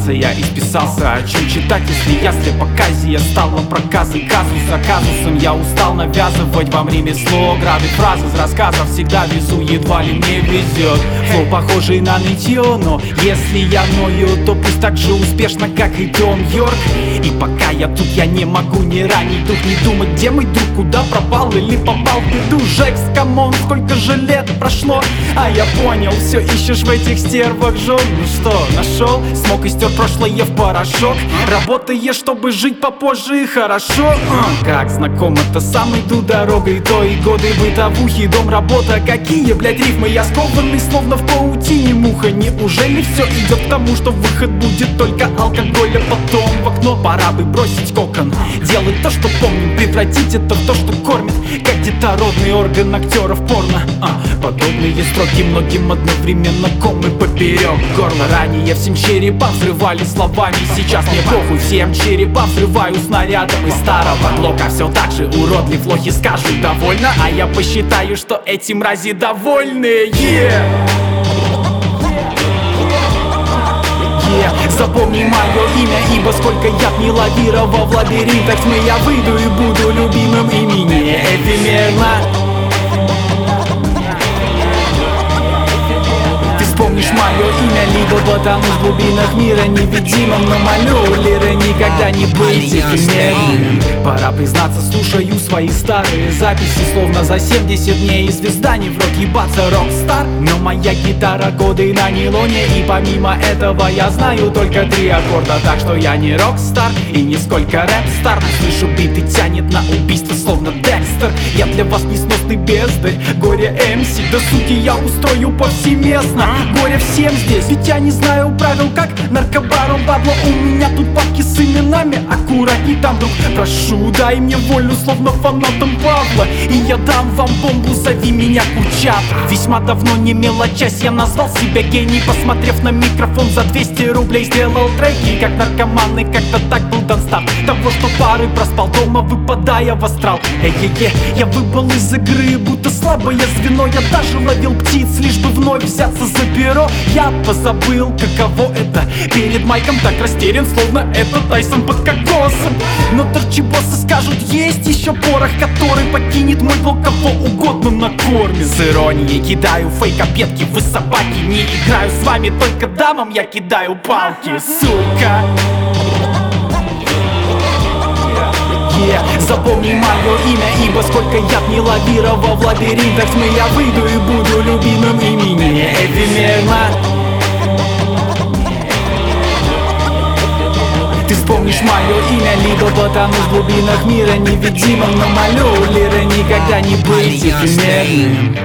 признаться, я исписался. О чем читать, если я слепоказия стала проказы, казус за казусом. Я устал навязывать вам ремесло, грабить фразы из рассказов всегда везу, едва ли мне везет. Флоу похожий на нытье, но если я ною, то пусть так же успешно, как и Том Йорк. И пока я тут, я не могу ни ранить дух, не думать, где мой друг, куда пропал или попал в беду. Жекс, камон, сколько же лет прошло, а я понял, все ищешь в этих стервах жен. Ну что, нашел? Смог и стер прошлое в порошок. Работаешь, чтобы жить попозже и хорошо. Как знакомо-то сам иду дорогой, то и годы бытовухи, дом, работа. Какие, блядь, рифмы, я скованный, словно в паутине муха. Неужели все идет к тому, что выход будет только алкоголь, а потом в окно? Пора бы бросить кокон, делать то, что помним, превратить это в то, что кормит, как детородный орган актеров порно. Подобные строки многим одновременно комы поперек горла. Ранее всем черепа взрывали словами, сейчас мне похуй, всем черепа взрываю снарядом из старого глока. Все так же уродлив, лохи скажут довольно, а я посчитаю, что эти мрази довольны. Запомни мое имя, ибо сколько я не лавировал в лабиринтах тьмы, я выйду и буду любимым имени эфемерно. Ты вспомнишь мое имя, либо потонусь в глубинах мира невидимым, но молю лиры никогда не быть эфемерным. Пора признаться, слушаю свои старые записи, словно за 70 дней, и звезда не в рот ебаться, рок-стар. Но моя гитара годы на нейлоне, и помимо этого я знаю только 3 аккорда, так что я не рок-стар и нисколько рэп-стар. Слышу биты, тянет на убийство, словно Декстер. Я для вас несносный бездарь, горе МС, до сути я устрою повсеместно. Горе всем здесь, ведь я не знаю правил, как наркобару бабло. У меня тут папки с именами, аккуратней там, друг, прошу, дай мне волю, словно фанатом Павла, и я дам вам бомбу, зови меня Курчатов. Весьма давно не мелочась, я назвал себя гений, посмотрев на микрофон за 200 рублей сделал треки, как наркоман, и как-то так был дан старт того, что пары проспал дома, выпадая в астрал. Я выбыл из игры, будто слабое звено, я даже ловил птиц, лишь бы вновь взяться за перо. Я позабыл, каково это перед майком так растерян, словно это Тайсон под кокосом. Но торчебосы скажут, есть еще порох, который покинет мой блок кого угодно накормит. С иронией кидаю фейк-обедки, вы собаки, не играю с вами, только дамам я кидаю палки, сука. Запомни мое имя, ибо сколько я не лавировал в лабиринтах тьмы, я выйду и буду любимым имени эфемерно. Ты вспомнишь мое имя, либо потонусь в глубинах мира невидимым, но молю лиры никогда не быть эфемерным.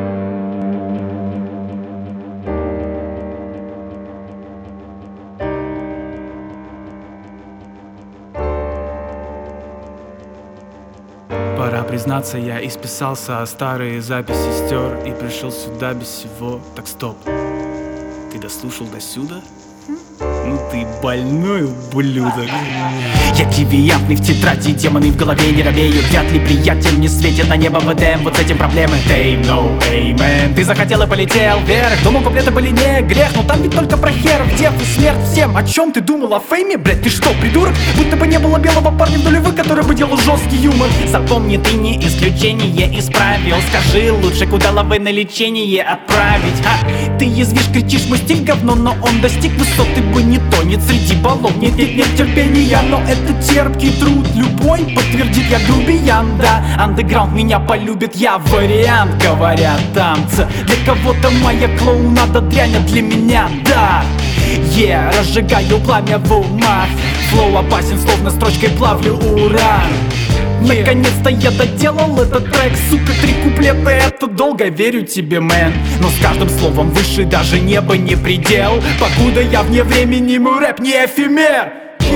Пора признаться, я исписался, а старые записи стер и пришел сюда без всего. Так стоп, ты дослушал до сюда? Ну ты больной ублюдок. Я девиантный в тетради, демоны в голове не робеют. Вряд ли приятель не светит на небо в Эдем, вот с этим проблемы. They know, amen. Ты захотел и полетел вверх, думал, куплеты были не грех, но там ведь только про херов, дев и смерть всем. О чем ты думал, о фейме? Блять, ты что, придурок? Будто бы не было белого парня в нулевых, который бы делал жесткий юмор. Запомни, ты не исключение, исправил. Скажи лучше, куда лавы на лечение отправить. Ты язвишь, кричишь, мой стиль говно, но он достиг высоты бы не тонет среди баллов. Нет терпения, но это терпкий труд. Любой подтвердит, я грубиян, да. Андеграунд меня полюбит, я вариант, говорят танцы. Для кого-то моя клоунада дрянь, а для меня, да. Разжигаю пламя в умах. Флоу опасен, словно строчкой плавлю уран. Наконец-то я доделал этот трек, сука, 3 куплета, это долго, верю тебе, мэн. Но с каждым словом выше даже небо не предел. Покуда я вне времени, мой рэп не эфемер.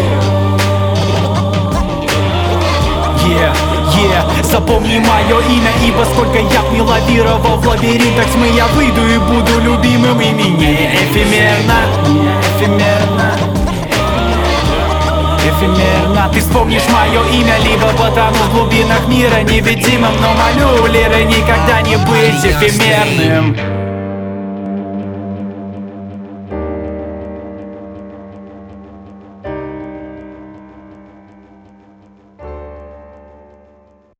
Запомни мое имя, ибо сколько я не лавировал в лабиринтах тьмы, я выйду и буду любимым имени эфемерно. Эфемерно. Ты вспомнишь мое имя, либо потону в глубинах мира невидимым, но молю лиры никогда не быть эфемерным.